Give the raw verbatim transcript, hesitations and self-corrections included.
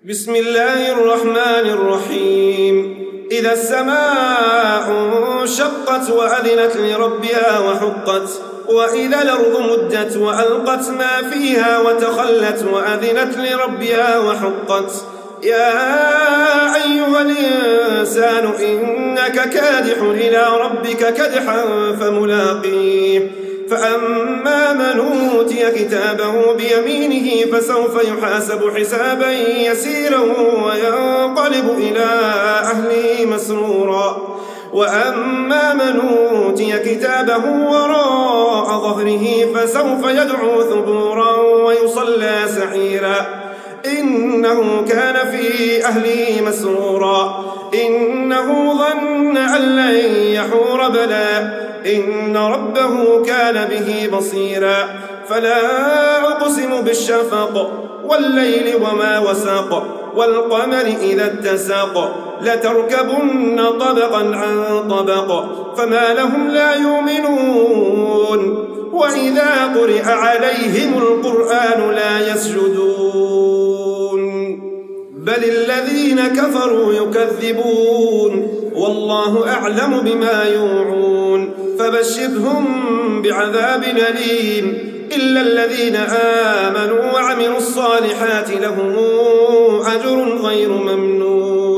بسم الله الرحمن الرحيم إذا السماء انشقت وأذنت لربها وحقت وإذا الأرض مدت وألقت ما فيها وتخلت وأذنت لربها وحقت يا أيها الإنسان إنك كادح إلى ربك كدحا فملاقيه فأما من أوتي كتابه بيمينه فسوف يحاسب حسابا يسيرا وينقلب إلى أهله مسرورا وأما من أوتي كتابه وراء ظهره فسوف يدعو ثبورا ويصلى سعيرا إنه كان في أهله مسرورا إنه ظن أن لن يحور بلى إن ربه كان به بصيرا فلا أقسم بالشفق والليل وما وسق والقمر إذا اتسق لتركبن طبقا عن طبق فما لهم لا يؤمنون وإذا قرئ عليهم القرآن لا يسجدون بل الذين كفروا يكذبون والله أعلم بما يوعون فبشرهم بعذاب أليم إلا الذين آمنوا وعملوا الصالحات لهم أجر غير ممنون.